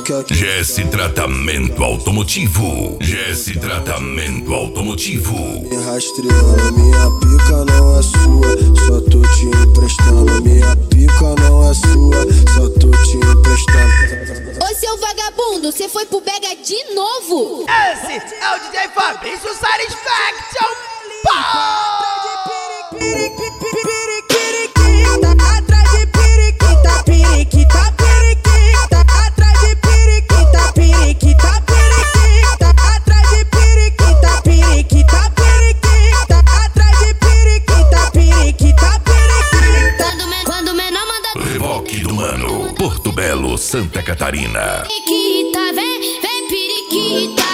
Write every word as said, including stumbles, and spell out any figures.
quer que G S Tratamento Automotivo. G S Tratamento Automotivo. me rastreando, minha pica não é sua, só tô te emprestando. Minha pica não é sua, só tô te emprestando. Ô seu vagabundo, você foi pro Bega de novo? Esse é o D J Fabrício Satisfaction. Pau! Revoque do Mano, Porto Belo, Santa Catarina. Periquita, vem, vem periquita.